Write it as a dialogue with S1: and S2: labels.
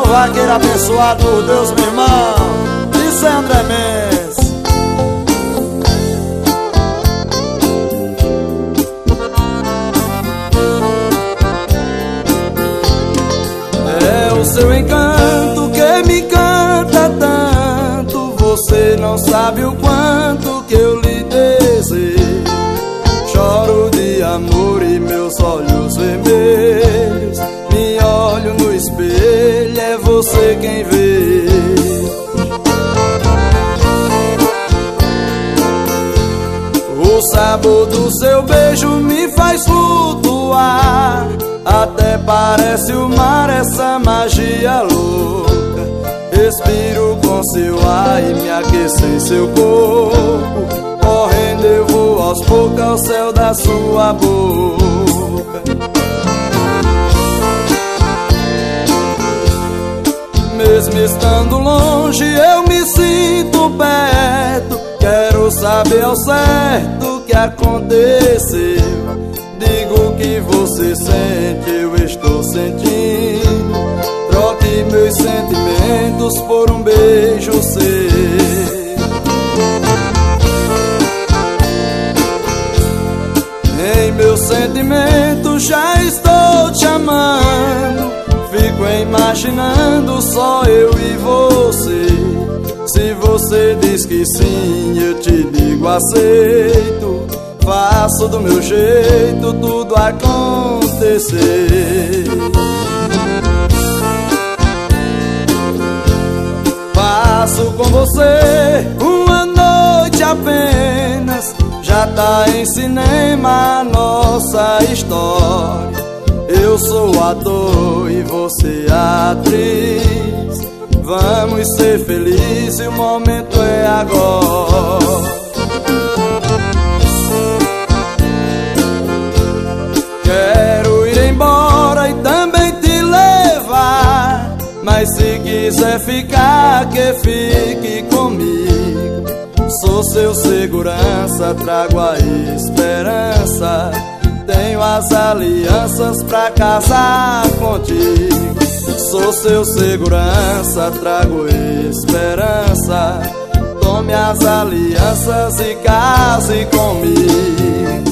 S1: Sou vaqueiro abençoado por Deus, meu irmão. Isso é André Mendes. É o seu encanto que me encanta tanto. Você não sabe o quanto que eu lhe desejo. Choro de amor e meus olhos vermelhos. Me olho no espelho, é você quem vê. O sabor do seu beijo me faz flutuar. Até parece o mar, essa magia louca. Respiro com seu ar e me aqueço em seu corpo. Correndo eu vou aos poucos ao céu da sua boca. Mesmo estando longe eu me sinto perto. Quero saber ao certo o que aconteceu. Digo que você sente, eu estou sentindo. Troque meus sentimentos por um beijo seu. Em meus sentimentos já estou te amando. Fico imaginando só eu e você. Se você diz que sim, eu te digo aceito. Faço do meu jeito tudo acontecer. Faço com você uma noite apenas. Já tá em cinema a nossa história. Eu sou ator e você atriz. Vamos ser felizes e o momento é agora. Quero ir embora e também te levar. Mas se quiser ficar, que fique comigo. Sou seu segurança, trago a esperança. Tenho as alianças pra casar contigo. Sou seu segurança, trago esperança. Tome as alianças e case comigo.